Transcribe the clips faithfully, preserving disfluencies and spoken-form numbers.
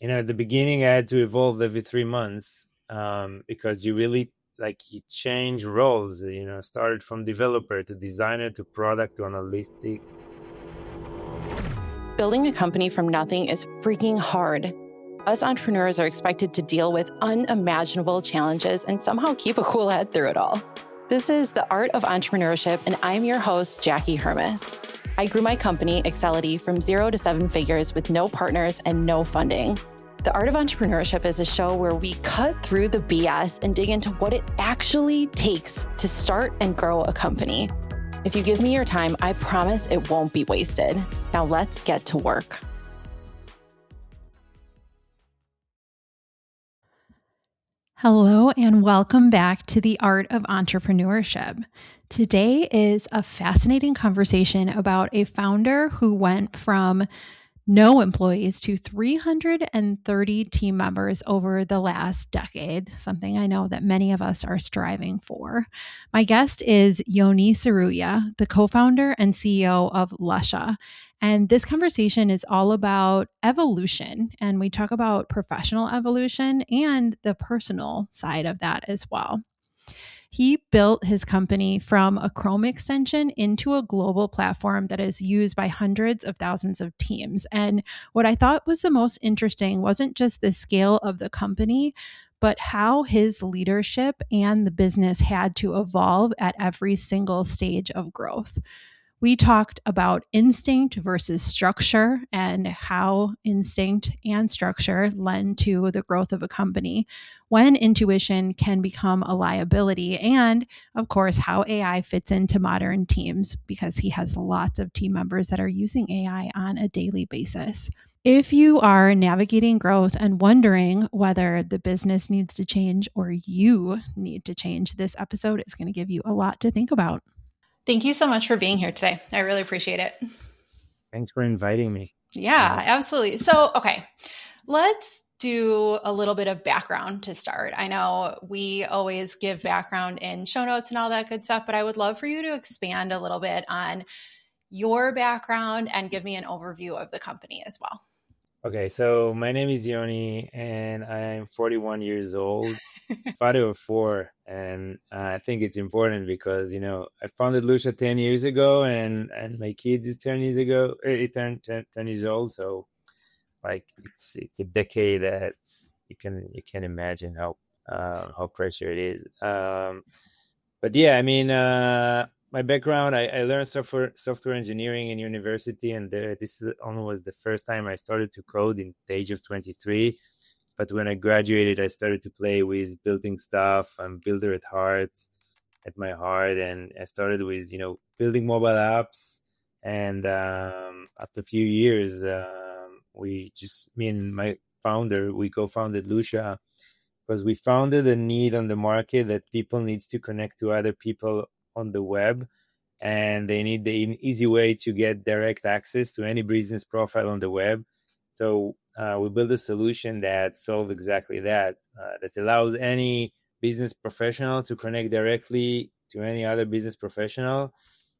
you know, at the beginning, I had to evolve every three months um, because you really like you change roles. You know, started from developer to designer to product to analytic. Building a company from nothing is freaking hard. Us entrepreneurs are expected to deal with unimaginable challenges and somehow keep a cool head through it all. This is The Art of Entrepreneurship, and I'm your host, Jackie Hermes. I grew my company, Excelity, from zero to seven figures with no partners and no funding. The Art of Entrepreneurship is a show where we cut through the B S and dig into what it actually takes to start and grow a company. If you give me your time, I promise it won't be wasted. Now let's get to work. Hello, and welcome back to The Art of Entrepreneurship. Today is a fascinating conversation about a founder who went from no employees to three hundred thirty team members over the last decade, something I know that many of us are striving for. My guest is Yoni Tsuruya, the co-founder and C E O of Lusha. And this conversation is all about evolution. And we talk about professional evolution and the personal side of that as well. He built his company from a Chrome extension into a global platform that is used by hundreds of thousands of teams. And what I thought was the most interesting wasn't just the scale of the company, but how his leadership and the business had to evolve at every single stage of growth. We talked about instinct versus structure and how instinct and structure lend to the growth of a company, when intuition can become a liability, and of course, how A I fits into modern teams, because he has lots of team members that are using A I on a daily basis. If you are navigating growth and wondering whether the business needs to change or you need to change, this episode is going to give you a lot to think about. Thank you so much for being here today. I really appreciate it. Thanks for inviting me. Yeah, absolutely. So, okay, let's do a little bit of background to start. I know we always give background in show notes and all that good stuff, but I would love for you to expand a little bit on your background and give me an overview of the company as well. Okay, so my name is Yoni, and I'm forty-one years old, father of four, and uh, I think it's important because, you know, I founded Lusha ten years ago, and, and my kids is ten years ago, it turned ten, ten years old, so like it's it's a decade that you can you can imagine how uh, how pressure it is. Um, but yeah, I mean, uh, my background, I, I learned software software engineering in university, and the, this only was the first time I started to code in the age of twenty-three. But when I graduated, I started to play with building stuff. I'm a builder at heart, at my heart, and I started with, you know, building mobile apps. And um, after a few years, um, we just, me and my founder, we co-founded Lusha because we founded a need on the market that people needs to connect to other people on the web, and they need the easy way to get direct access to any business profile on the web. So uh, we built a solution that solves exactly that, uh, that allows any business professional to connect directly to any other business professional.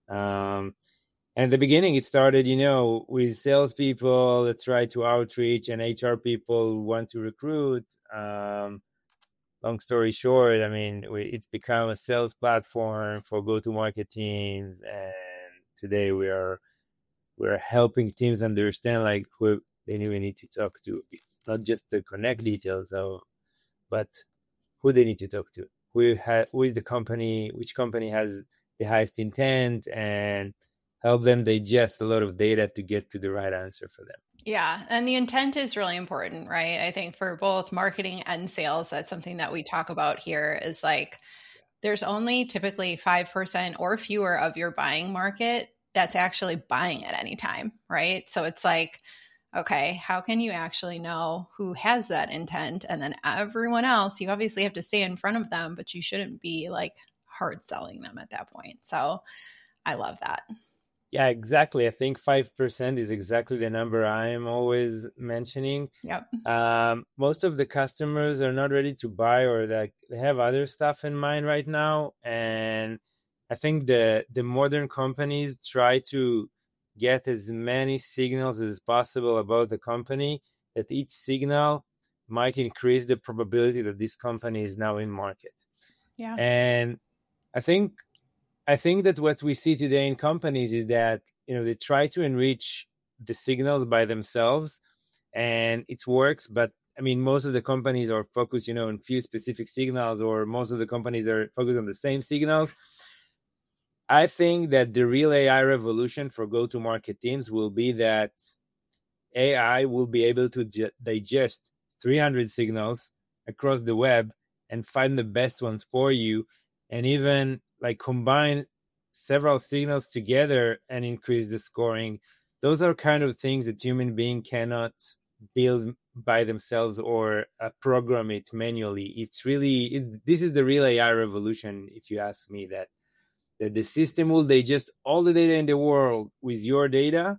Um, and at the beginning, it started, you know, with salespeople that try to outreach and H R people who want to recruit. Um, long story short, I mean, we, it's become a sales platform for go-to-market teams, and today we are we're helping teams understand like who they really need to talk to, not just the connect details, so, but who they need to talk to, who ha- who is the company, which company has the highest intent, and help them digest a lot of data to get to the right answer for them. Yeah. And the intent is really important, right? I think for both marketing and sales, that's something that we talk about here is like, there's only typically five percent or fewer of your buying market that's actually buying at any time, right? So it's like, okay, how can you actually know who has that intent? And then everyone else, you obviously have to stay in front of them, but you shouldn't be like hard selling them at that point. So I love that. Yeah, exactly. I think five percent is exactly the number I'm always mentioning. Yep. Um, most of the customers are not ready to buy, or like they have other stuff in mind right now. And I think the, the modern companies try to get as many signals as possible about the company that each signal might increase the probability that this company is now in market. Yeah. And I think I think that what we see today in companies is that, you know, they try to enrich the signals by themselves, and it works. But I mean, most of the companies are focused, you know, on few specific signals, or most of the companies are focused on the same signals. I think that the real A I revolution for go-to-market teams will be that A I will be able to ge- digest three hundred signals across the web and find the best ones for you, and even like combine several signals together and increase the scoring. Those are kind of things that human being cannot build by themselves or uh, program it manually. It's really, it, this is the real A I revolution, if you ask me, that, that the system will digest all the data in the world with your data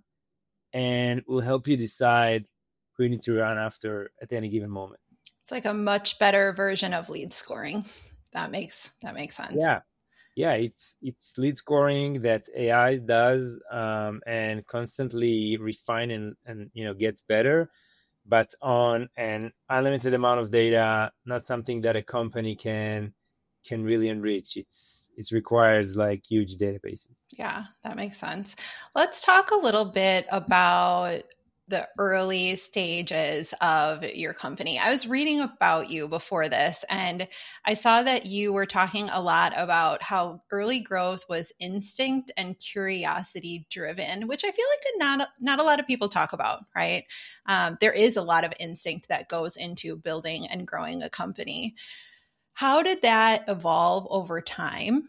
and will help you decide who you need to run after at any given moment. It's like a much better version of lead scoring. That makes that makes sense. Yeah. Yeah, it's it's lead scoring that A I does um, and constantly refine and, and you know gets better, but on an unlimited amount of data, not something that a company can can really enrich. It's it requires like huge databases. Yeah, that makes sense. Let's talk a little bit about the early stages of your company. I was reading about you before this, and I saw that you were talking a lot about how early growth was instinct and curiosity driven, which I feel like not, not a lot of people talk about, right? Um, there is a lot of instinct that goes into building and growing a company. How did that evolve over time?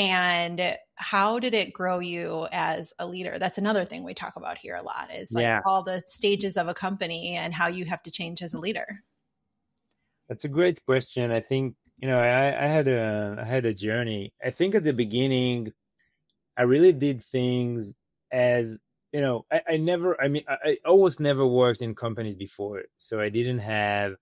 And how did it grow you as a leader? That's another thing we talk about here a lot, is like yeah. all the stages of a company and how you have to change as a leader. That's a great question. I think, you know, I, I had a I had a journey. I think at the beginning, I really did things as, you know, I, I never, I mean, I, I almost never worked in companies before. So I didn't have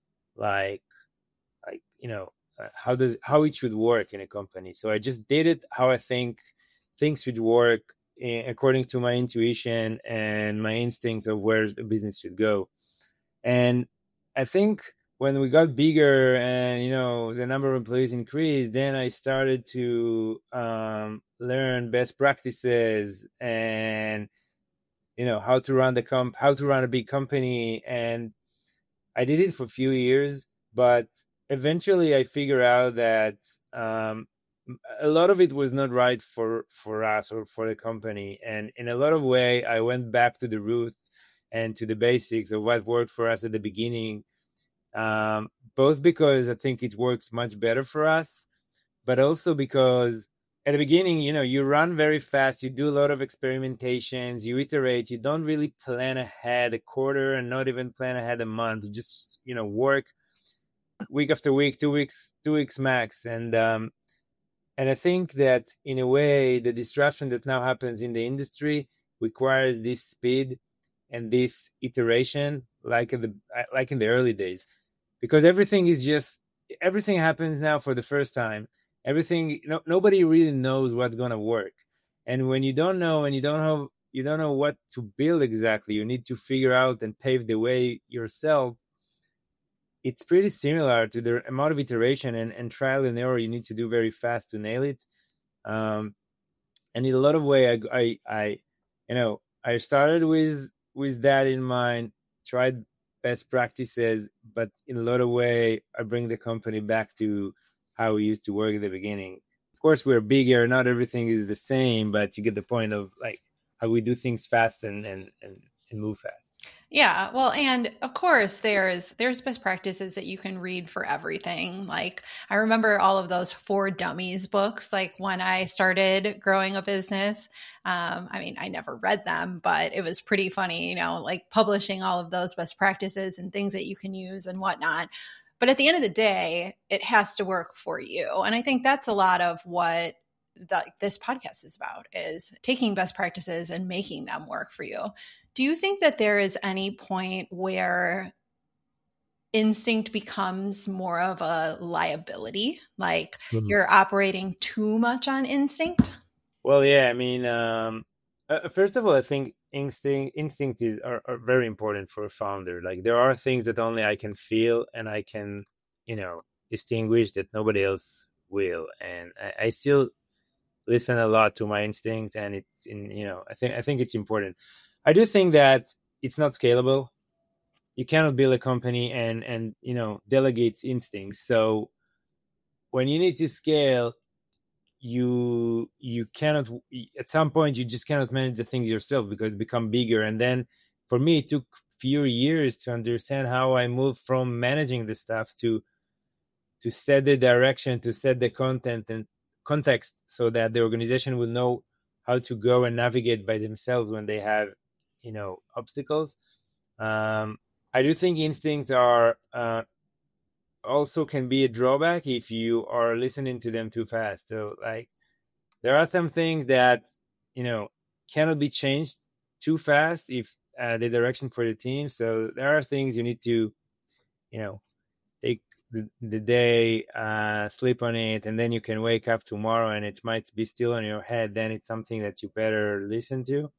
like, like, you know, how does how it should work in a company. So I just did it how I think things should work in, according to my intuition and my instincts of where the business should go. And I think when we got bigger and, you know, the number of employees increased, then I started to um, learn best practices and, you know, how to run the comp, how to run a big company. And I did it for a few years, but eventually I figured out that um, a lot of it was not right for, for us or for the company. And in a lot of way, I went back to the root and to the basics of what worked for us at the beginning, um, both because I think it works much better for us, but also because at the beginning, you know, you run very fast, you do a lot of experimentations, you iterate, you don't really plan ahead a quarter and not even plan ahead a month. You just, you know, work week after week, two weeks, two weeks max. And um, and I think that in a way, the disruption that now happens in the industry requires this speed and this iteration, like in the like in the early days, because everything is just everything happens now for the first time. Everything, no, nobody really knows what's gonna work, and when you don't know, and you don't have, you don't know what to build exactly, you need to figure out and pave the way yourself. It's pretty similar to the amount of iteration and, and trial and error you need to do very fast to nail it. Um, and in a lot of way, I, I, I, you know, I started with with that in mind, tried best practices, but in a lot of way, I bring the company back to how we used to work at the beginning. Of course, we're bigger, not everything is the same, but you get the point of like how we do things fast and and, and, and move fast. Yeah, well, and of course there's there's best practices that you can read for everything. Like I remember all of those For Dummies books, like when I started growing a business. Um, I mean, I never read them, but it was pretty funny, you know, like publishing all of those best practices and things that you can use and whatnot. But at the end of the day, it has to work for you. And I think that's a lot of what the, this podcast is about, is taking best practices and making them work for you. Do you think that there is any point where instinct becomes more of a liability? Like mm-hmm. you're operating too much on instinct? Well, yeah, I mean, um, uh, first of all, I think instinct instinct is are, are very important for a founder. Like there are things that only I can feel and I can, you know, distinguish that nobody else will. And I, I still listen a lot to my instincts, and it's in, you know, I think I think it's important. I do think that it's not scalable. You cannot build a company and and you know delegate instincts. So when you need to scale, you you cannot, at some point you just cannot manage the things yourself because it become bigger. And then for me it took few years to understand how I moved from managing the stuff to to set the direction, to set the content and context, so that the organization will know how to go and navigate by themselves when they have, you know, obstacles. um I do think instincts are uh, also can be a drawback if you are listening to them too fast. So like there are some things that, you know, cannot be changed too fast if uh, the direction for the team. So there are things you need to, you know, take the, the day, uh, sleep on it, and then you can wake up tomorrow and it might be still in your head. Then it's something that you better listen to.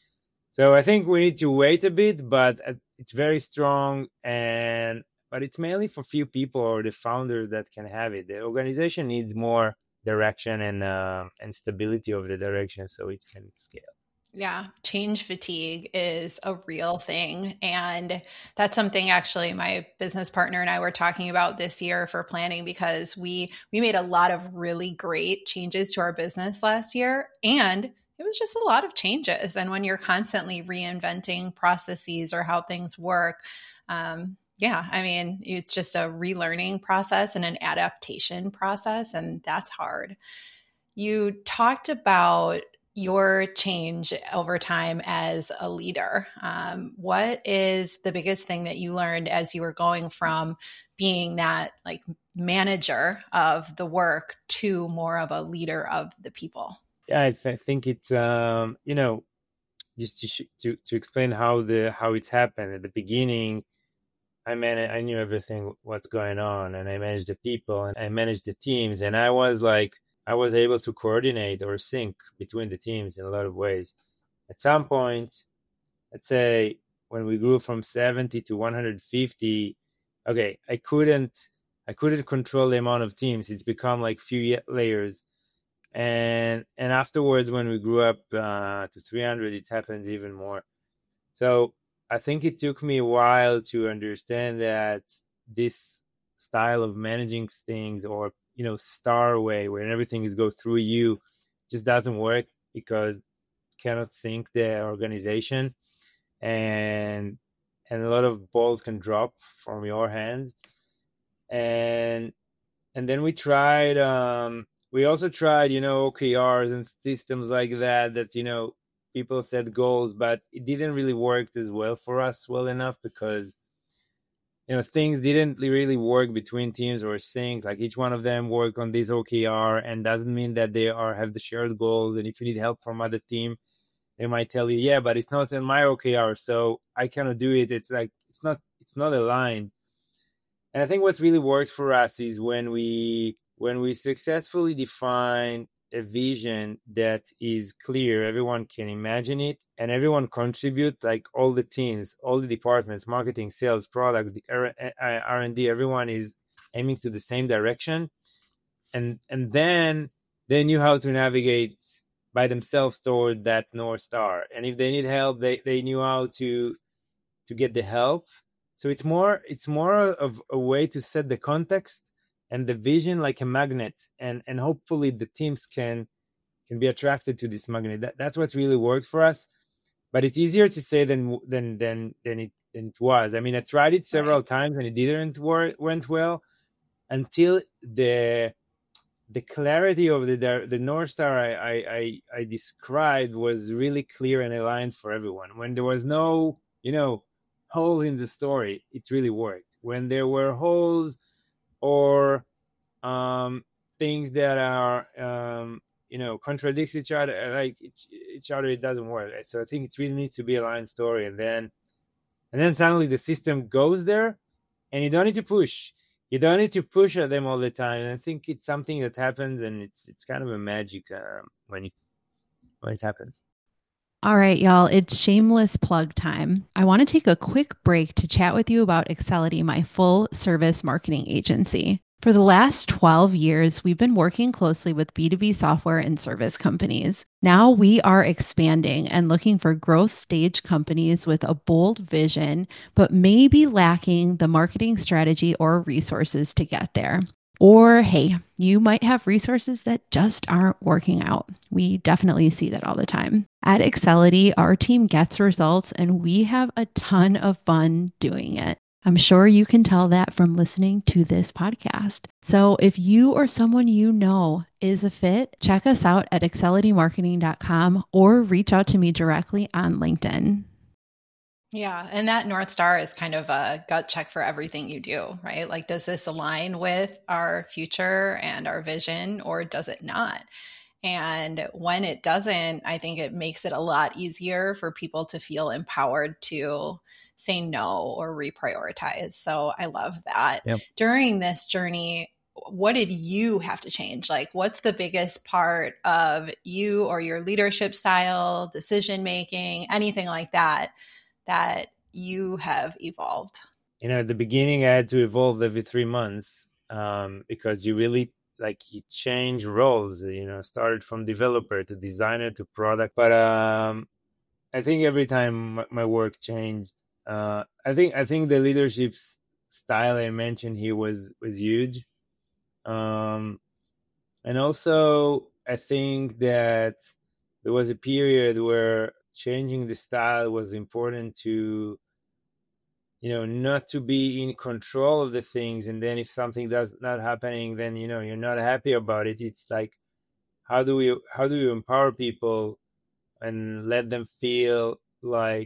So I think we need to wait a bit, but it's very strong, and but it's mainly for few people or the founders that can have it. The organization needs more direction and uh, and stability of the direction so it can scale. Yeah, change fatigue is a real thing. And that's something actually my business partner and I were talking about this year for planning, because we we made a lot of really great changes to our business last year, and it was just a lot of changes. And when you're constantly reinventing processes or how things work, um, yeah, I mean, it's just a relearning process and an adaptation process, and that's hard. You talked about your change over time as a leader. Um, what is the biggest thing that you learned as you were going from being that like manager of the work to more of a leader of the people? Yeah, I, th- I think it's um, you know, just to, sh- to to explain how the how it's happened. At the beginning, I man, I knew everything what's going on, and I managed the people and I managed the teams, and I was like, I was able to coordinate or sync between the teams in a lot of ways. At some point, let's say when we grew from seventy to one hundred fifty, okay, I couldn't I couldn't control the amount of teams. It's become like few layers. And and afterwards, when we grew up uh, to three hundred, it happens even more. So I think it took me a while to understand that this style of managing things, or, you know, star way, where everything is go through you, just doesn't work, because it cannot sync the organization, and and a lot of balls can drop from your hands. And and then we tried um we also tried, you know, O K Rs and systems like that, that, you know, people set goals, but it didn't really work as well for us well enough, because, you know, things didn't really work between teams or sync. Like each one of them work on this O K R, and doesn't mean that they are have the shared goals. And if you need help from other team, they might tell you, yeah, but it's not in my O K R, so I cannot do it. It's like it's not it's not aligned. And I think what's really worked for us is when we when we successfully define a vision that is clear, everyone can imagine it, and everyone contribute, like all the teams, all the departments, marketing, sales, product, R and D, everyone is aiming to the same direction. And and then they knew how to navigate by themselves toward that North Star. And if they need help, they, they knew how to to get the help. So it's more it's more of a way to set the context and the vision like a magnet, and and hopefully the teams can can be attracted to this magnet. That, that's what's really worked for us. But it's easier to say than than than than it than it was. I mean, I tried it several right. times and it didn't work went well until the the clarity of the the North Star I, I I described was really clear and aligned for everyone. When there was no, you know, hole in the story, it really worked. When there were holes or um, things that are um, you know, contradicts each other, like each, each other, it doesn't work. So I think it really needs to be a aligned story, and then and then suddenly the system goes there, and you don't need to push. You don't need to push at them all the time. And I think it's something that happens, and it's it's kind of a magic uh, when it when it happens. All right, y'all, it's shameless plug time. I want to take a quick break to chat with you about Excelity, my full service marketing agency. For the last twelve years, we've been working closely with B two B software and service companies. Now we are expanding and looking for growth stage companies with a bold vision, but maybe lacking the marketing strategy or resources to get there. Or, hey, you might have resources that just aren't working out. We definitely see that all the time. At Excelity, our team gets results and we have a ton of fun doing it. I'm sure you can tell that from listening to this podcast. So if you or someone you know is a fit, check us out at excelity marketing dot com or reach out to me directly on LinkedIn. Yeah. And that North Star is kind of a gut check for everything you do, right? Like, does this align with our future and our vision, or does it not? And when it doesn't, I think it makes it a lot easier for people to feel empowered to say no or reprioritize. So I love that. Yep. During this journey, what did you have to change? Like, what's the biggest part of you or your leadership style, decision making, anything like that, that you have evolved? You know, at the beginning, I had to evolve every three months um, because you really, like, you change roles, you know, started from developer to designer to product. But um, I think every time my, my work changed, uh, I think I think the leadership style I mentioned here was, was huge. Um, and also, I think that there was a period where changing the style was important to, you know, not to be in control of the things. And then if something does not happening, then, you know, you're not happy about it. It's like, how do we, how do you empower people and let them feel like,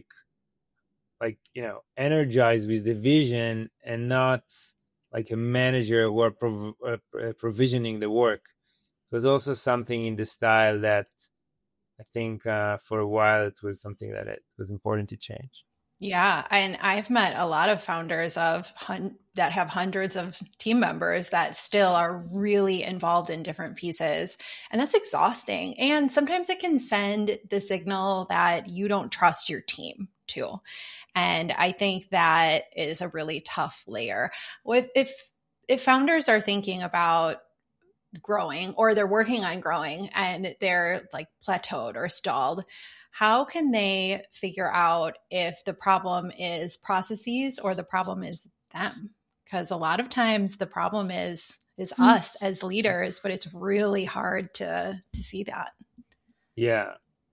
like, you know, energized with the vision and not like a manager who are prov- uh, provisioning the work. There's also something in the style that I think uh, for a while it was something that it was important to change. Yeah, and I've met a lot of founders of hun- that have hundreds of team members that still are really involved in different pieces, and that's exhausting. And sometimes it can send the signal that you don't trust your team too. And I think that is a really tough layer. If if if founders are thinking about growing, or they're working on growing and they're like plateaued or stalled, how can they figure out if the problem is processes or the problem is them? Because a lot of times the problem is is us as leaders, but it's really hard to to see that. Yeah.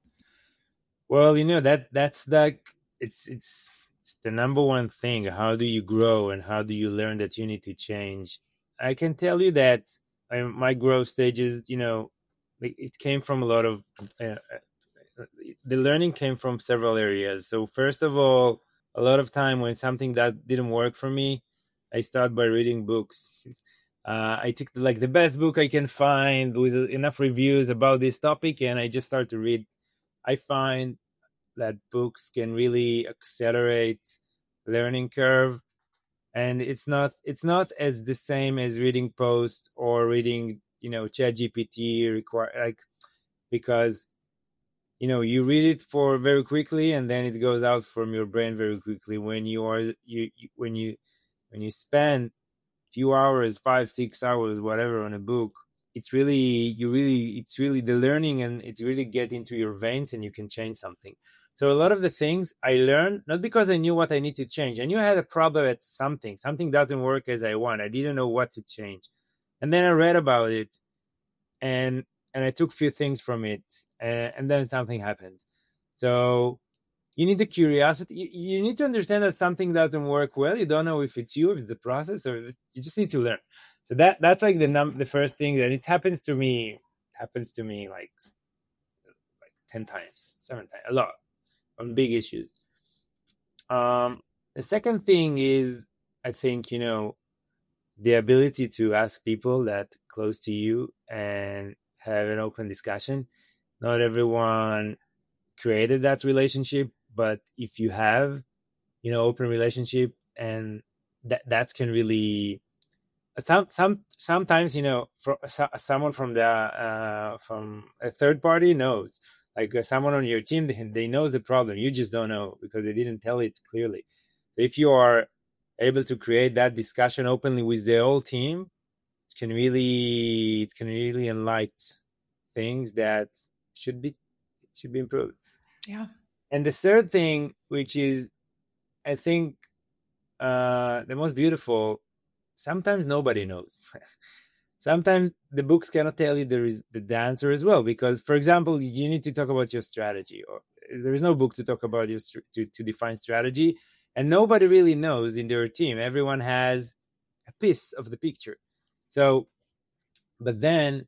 Well, you know, that that's like it's it's it's the number one thing. How do you grow and how do you learn that you need to change? I can tell you that I, my growth stages, you know, it, it came from a lot of uh, the learning came from several areas. So first of all, a lot of time when something that didn't work for me, I start by reading books. Uh, I took like the best book I can find with enough reviews about this topic, and I just start to read. I find that books can really accelerate learning curve, and it's not it's not as the same as reading posts or reading, you know, Chat G P T require, like, because, you know, you read it for very quickly and then it goes out from your brain very quickly. When you are you, you when you when you spend few hours, five six hours whatever, on a book, it's really you really it's really the learning, and it's really get into your veins and you can change something. So a lot of the things I learned, not because I knew what I need to change. I knew I had a problem at something something doesn't work as I want. I didn't know what to change, and then I read about it, and and I took a few things from it, and, and then something happens. So you need the curiosity. You, you need to understand that something doesn't work well. You don't know if it's you, if it's the process, or you just need to learn. So that that's like the num the first thing that it happens to me. It happens to me like like ten times, seven times, a lot on big issues. Um, the second thing is, I think, you know, the ability to ask people that close to you and have an open discussion. Not everyone created that relationship, but if you have, you know, open relationship, and that that can really some some sometimes, you know, for so, someone from the uh from a third party knows, Like uh, someone on your team, they, they knows the problem. You just don't know because they didn't tell it clearly. So if you are able to create that discussion openly with the whole team, it can really it can really enlighten things that should be should be improved. Yeah. And the third thing, which is I think uh, the most beautiful, sometimes nobody knows. Sometimes the books cannot tell you there is the answer as well, because, for example, you need to talk about your strategy, or there is no book to talk about your to, to define strategy, and nobody really knows in their team. Everyone has a piece of the picture. So, but then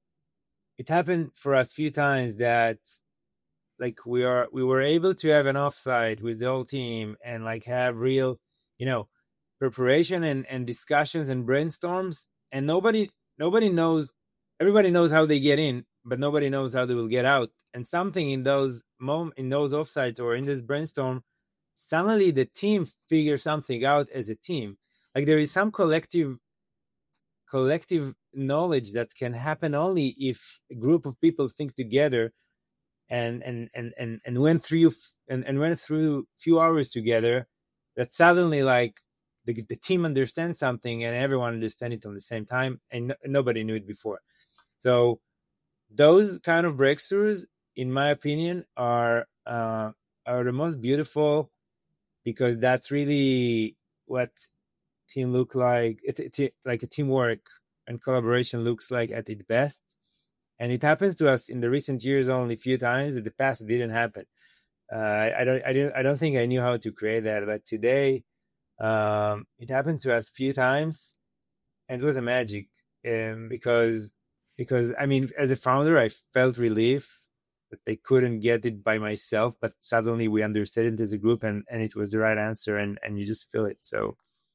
it happened for us a few times that like we are we were able to have an offsite with the whole team and like have real, you know, preparation and, and discussions and brainstorms, and nobody nobody knows everybody knows how they get in, but nobody knows how they will get out. And something in those mom in those offsites or in this brainstorm, suddenly the team figures something out as a team. Like there is some collective collective knowledge that can happen only if a group of people think together and and and and, and went through and, and went through few hours together, that suddenly like the, the team understands something and everyone understands it at the same time, and no, nobody knew it before. So those kind of breakthroughs, in my opinion, are uh, are the most beautiful, because that's really what team look like. It, it, it like a teamwork and collaboration looks like at its best. And it happens to us in the recent years only a few times. In the past, it didn't happen. Uh, I, I don't, I didn't, I don't think I knew how to create that. But today, um, it happened to us a few times, and it was a magic. Um, because, because I mean, as a founder, I felt relief that they couldn't get it by myself, but suddenly we understood it as a group, and, and it was the right answer, and, and you just feel it. So,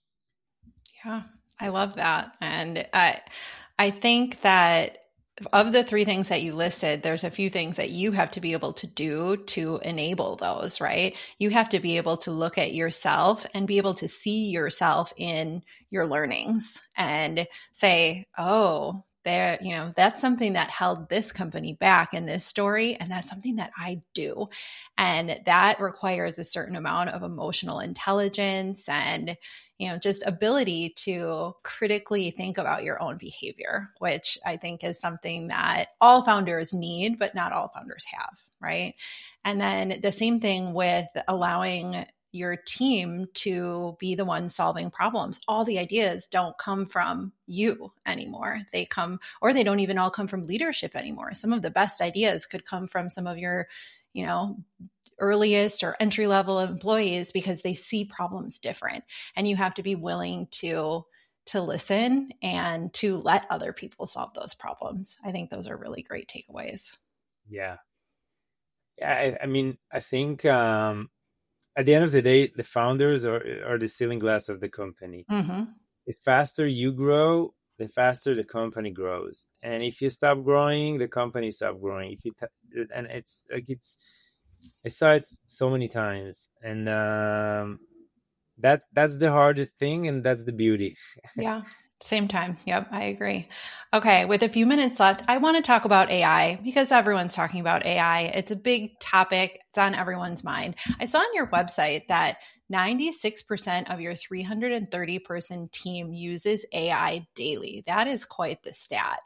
yeah, I love that, and I, I think that. Of the three things that you listed, there's a few things that you have to be able to do to enable those, right? You have to be able to look at yourself and be able to see yourself in your learnings and say, oh, there, you know, that's something that held this company back in this story. And that's something that I do. And that requires a certain amount of emotional intelligence and, you know, just ability to critically think about your own behavior, which I think is something that all founders need, but not all founders have, right? And then the same thing with allowing your team to be the one solving problems. All the ideas don't come from you anymore. They come, or they don't even all come from leadership anymore. Some of the best ideas could come from some of your, you know, earliest or entry level employees, because they see problems different, and you have to be willing to to listen and to let other people solve those problems. I think those are really great takeaways. Yeah. Yeah. I, I mean, I think um, at the end of the day, the founders are, are the ceiling glass of the company. Mm-hmm. The faster you grow, the faster the company grows. And if you stop growing, the company stops growing. If you t- and it's like it's I saw it so many times, and um, that that's the hardest thing, and that's the beauty. Yeah. Same time. Yep, I agree. Okay, with a few minutes left, I want to talk about A I, because everyone's talking about A I. It's a big topic. It's on everyone's mind. I saw on your website that ninety-six percent of your three hundred thirty person team uses A I daily. That is quite the stat.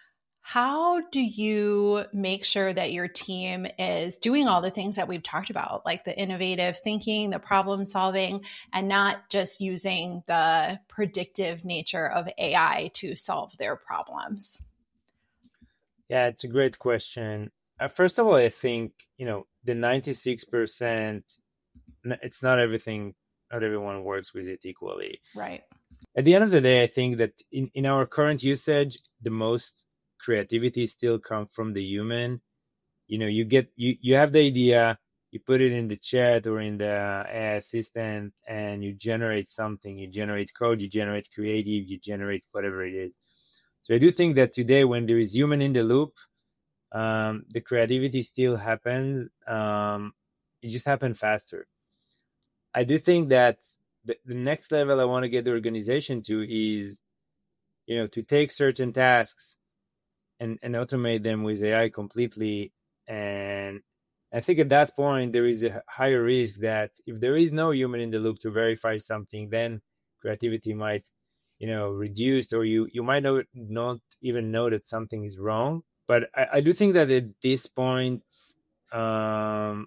How do you make sure that your team is doing all the things that we've talked about, like the innovative thinking, the problem solving, and not just using the predictive nature of A I to solve their problems? Yeah, it's a great question. Uh, first of all, I think, you know, the ninety-six percent, it's not everything, not everyone works with it equally. Right. At the end of the day, I think that in, in our current usage, the most creativity still comes from the human. You know, you get you you have the idea, you put it in the chat or in the A I assistant, and you generate something. You generate code, you generate creative, you generate whatever it is. So I do think that today, when there is human in the loop, um, the creativity still happens. Um, it just happens faster. I do think that the, the next level I want to get the organization to is, you know, to take certain tasks and, and automate them with A I completely, And I think at that point, there is a higher risk that if there is no human in the loop to verify something, then creativity might, you know, reduce, or you, you might not, not even know that something is wrong. But I, I do think that at this point, um,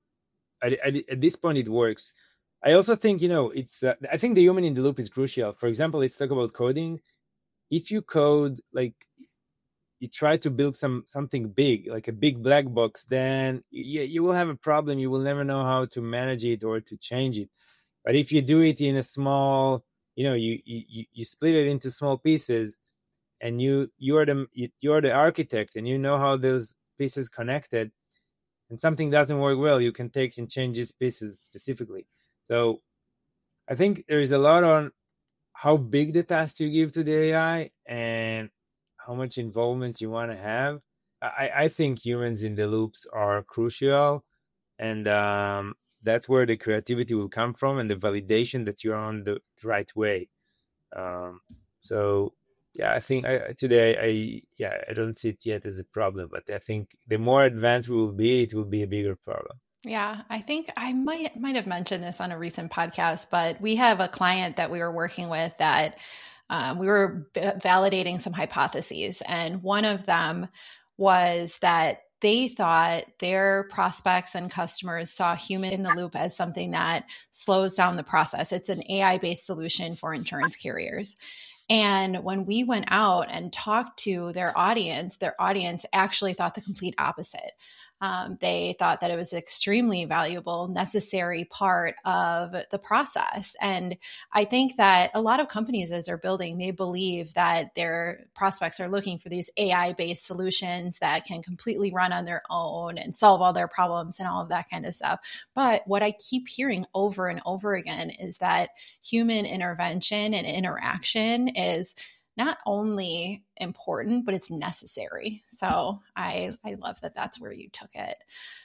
I, I, at this point, it works. I also think, you know, it's, uh, I think the human in the loop is crucial. For example, let's talk about coding. If you code, like, you try to build some something big, like a big black box, then you, you will have a problem. You will never know how to manage it or to change it. But if you do it in a small, you know, you you, you split it into small pieces, and you you are the you are the architect, and you know how those pieces connected, and something doesn't work well, you can take and change these pieces specifically. So I think there is a lot on how big the task you give to the A I and how much involvement you want to have. I, I think humans in the loops are crucial, and um, that's where the creativity will come from, and the validation that you're on the right way. Um, so yeah, I think I, today I yeah I don't see it yet as a problem, but I think the more advanced we will be, it will be a bigger problem. Yeah, I think I might might have mentioned this on a recent podcast, but we have a client that we were working with that um, we were b- validating some hypotheses, and one of them was that they thought their prospects and customers saw human in the loop as something that slows down the process. It's an A I-based solution for insurance carriers. And when we went out and talked to their audience, their audience actually thought the complete opposite. Um, they thought that it was an extremely valuable, necessary part of the process. And I think that a lot of companies, as they're building, they believe that their prospects are looking for these A I-based solutions that can completely run on their own and solve all their problems and all of that kind of stuff. But what I keep hearing over and over again is that human intervention and interaction is not only important, but it's necessary. So I, I love that that's where you took it.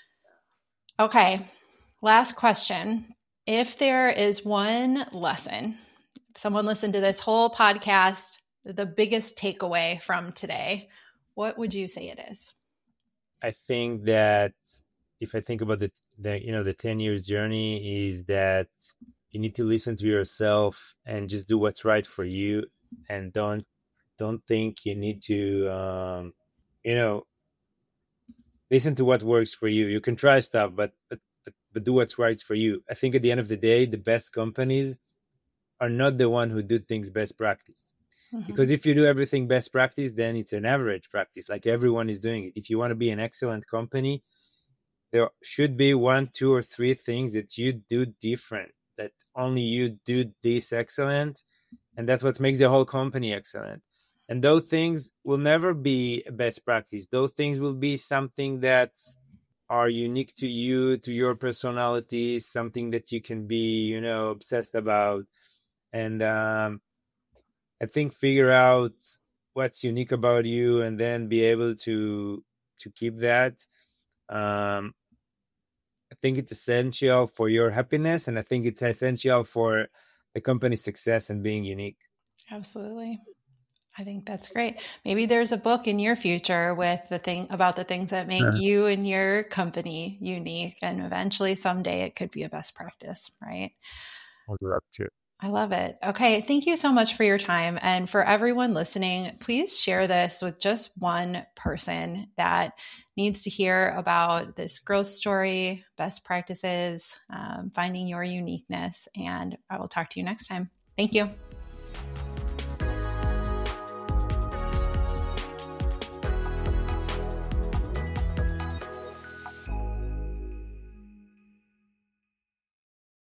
Okay. Last question. If there is one lesson, someone listened to this whole podcast, the biggest takeaway from today, what would you say it is? I think that if I think about the, the you know, the ten years journey, is that you need to listen to yourself and just do what's right for you, and don't don't think you need to um you know listen to what works for you. You can try stuff, but but but, but do what's right for you. I think at the end of the day, the best companies are not the one who do things best practice. Mm-hmm. Because if you do everything best practice, then it's an average practice, like everyone is doing it. If you want to be an excellent company, there should be one, two, or three things that you do different, that only you do this excellent, and that's what makes the whole company excellent. And those things will never be best practice. Those things will be something that are unique to you, to your personality, something that you can be, you know, obsessed about. And um, I think figure out what's unique about you, and then be able to to keep that. Um, I think it's essential for your happiness, and I think it's essential for the company's success and being unique. Absolutely. I think that's great. Maybe there's a book in your future with the thing about the things that make uh-huh. you and your company unique, and eventually someday it could be a best practice, right? I'll do that too. I love it. Okay. Thank you so much for your time. And for everyone listening, please share this with just one person that needs to hear about this growth story, best practices, um, finding your uniqueness. And I will talk to you next time. Thank you.